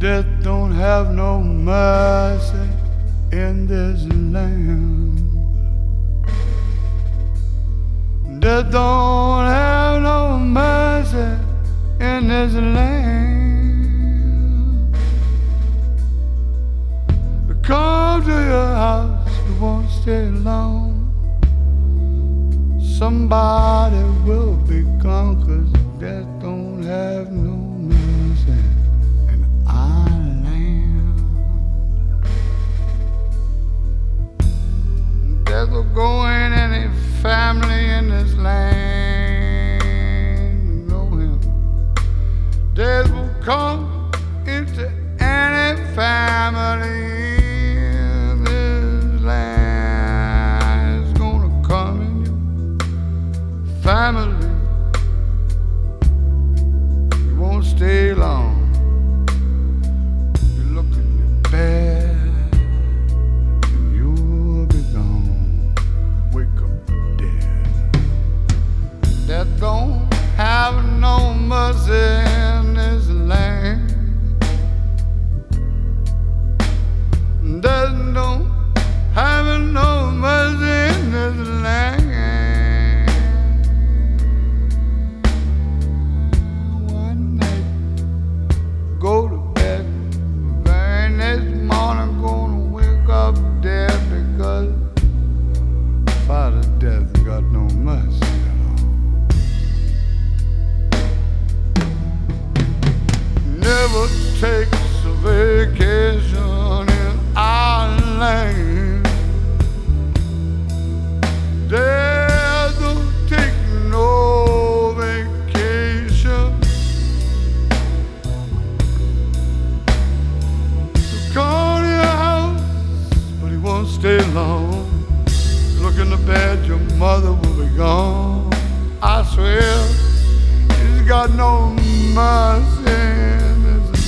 Death don't have no mercy in this land. Death don't have no mercy in this land. Come to your house, you won't stay long. Somebody will be gone, 'cause death don't have no mercy in our land. Death will go in any family in this land, you know him. Death will come into any family in this land. It's gonna come in your family. You won't stay long. You look in your bed and you'll be gone. Wake up dead. Death don't have no mercy in this land. Death don't have no mercy in this land. One night, go to bed. Very next morning, gonna wake up dead, because Father Death got no mercy at all. Never takes a vacation in our land. Death don't take no vacation. He'll come to your house, but he won't stay long. Look in the bed, your mother will be gone. I swear, he's got no mercy in this land.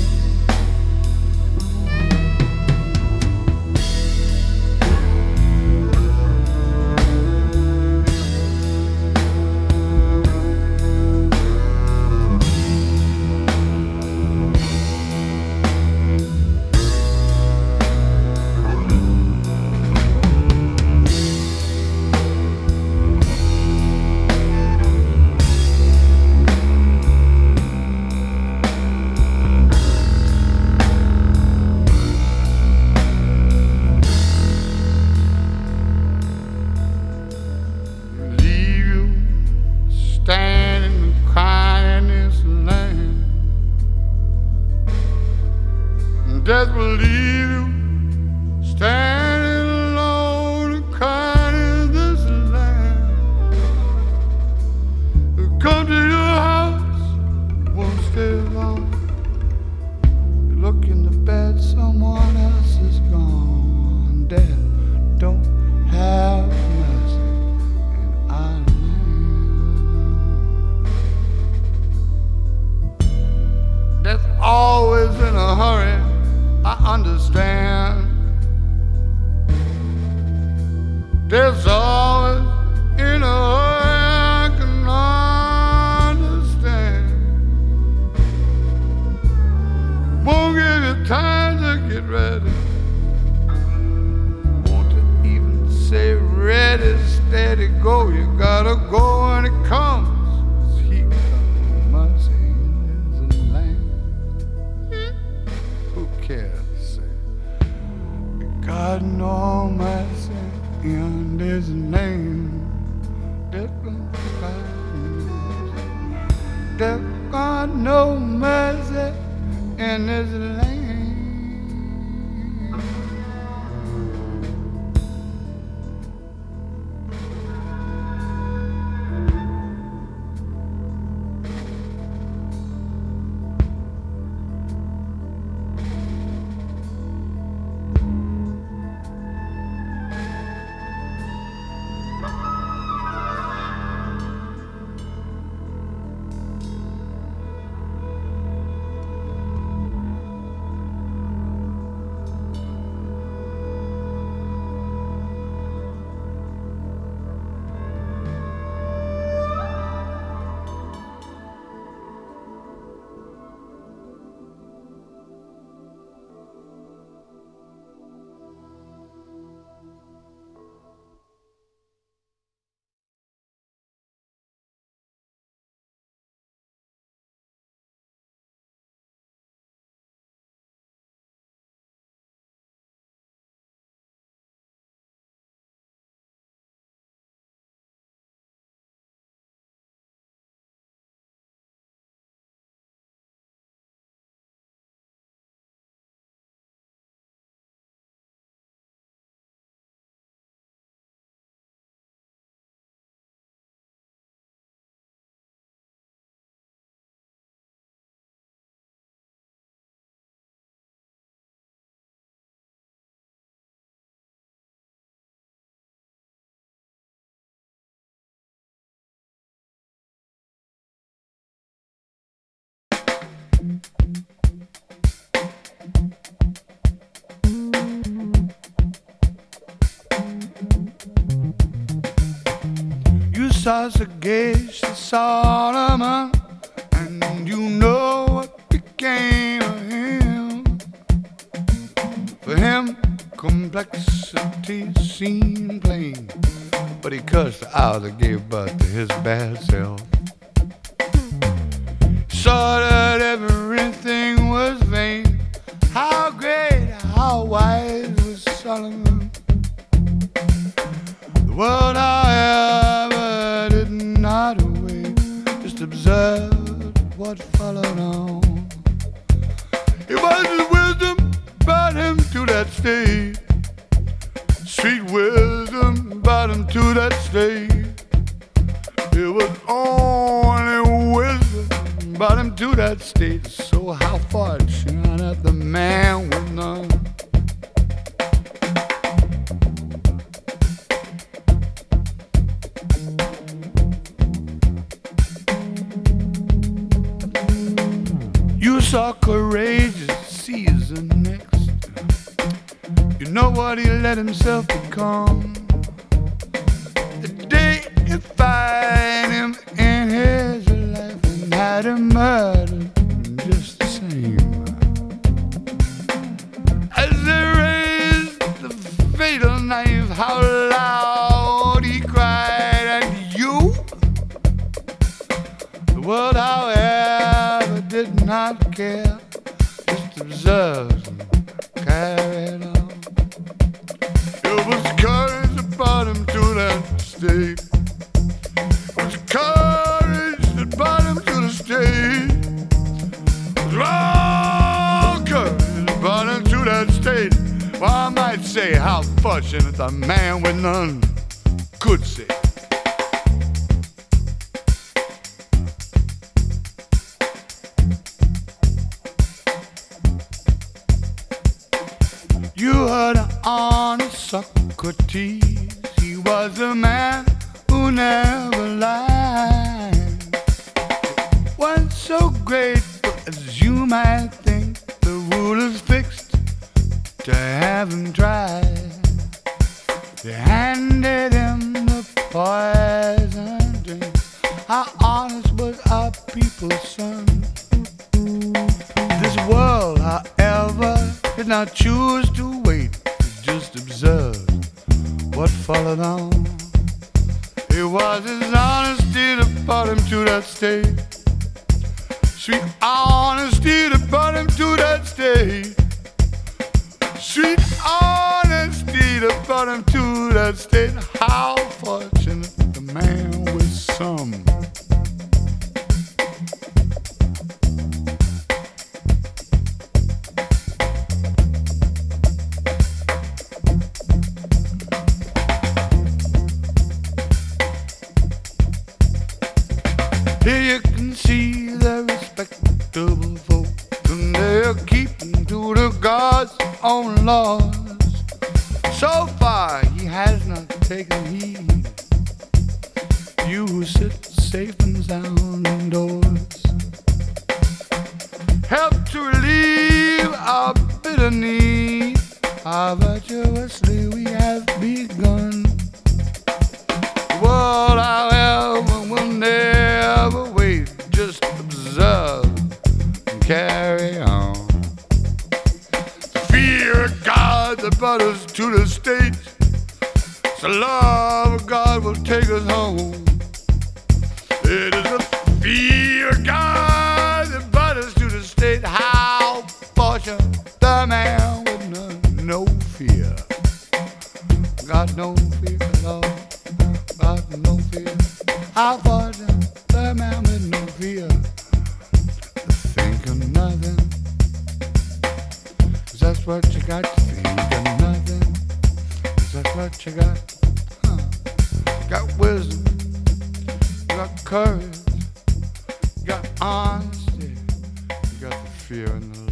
Leave you standing and crying in this land. Death will leave you standing alone and crying in this land. He'll come to your house, won't stay long. You look in the bed, someone else is gone. Death don't have mercy in our land. Death always in a hurry, I understand. Death's always in a hurry, I can understand. Won't give you time to get ready. Won't even say ready, steady, go. You gotta go when it comes. He got no mercy in his land. Who cares? Say, we got no mercy in this land. Death got no mercy in this land. You saw Sagacious Solomon, and you know what became of him. For him, complexity seemed plain, but he cursed the hour that gave birth to his bad self. He saw that everything was vain. How great, how wise was Solomon. The world, however, did not wait, just observed what followed on. It was his wisdom brought him to that state. Sweet wisdom brought him to that state. It was only wisdom brought him to that state. So how fortunate the man with none. You saw courageous Caesar next. You know what he let himself become. The day you find him in his life and had him murdered just the same. As they raised the fatal knife, how loud he cried, and you, the world, however, did not care, just observed and carried on. It was courage that brought him to that state. It was courage that brought him to the state. It was raw courage that brought him to that state. Well, I might say how fortunate the man with none could say. You heard an honest Socrates. He was a man who never lied. Wasn't so great, but as you might think, the rule is fixed to have him tried. They handed him the poison drink. How honest was our people's son? This world, however, did not choose to wait, it just observed what followed on. It was his honesty that brought him to that state. Sweet honesty that brought him to that state. Sweet honesty that brought him to that state. How fortunate the man with some. Here you can see the respectable folk, and they're keeping to the God's own laws. So far he has not taken heed. You who sit safe and sound indoors, help to relieve our bitter need. How virtuously we have begun. The world, however, will never wait. Just observe and carry on. The fear of God that brought us to the state. The love of God will take us home. It is the fear of God that brought us to the state. How fortunate the man with no fear. Got no fear at all. Got no fear. How fortunate the man with no fear. Think of nothing, 'cause that's what you got to think of nothing. 'Cause that's what you got. Got wisdom, you got courage, you got honesty, you got the fear and the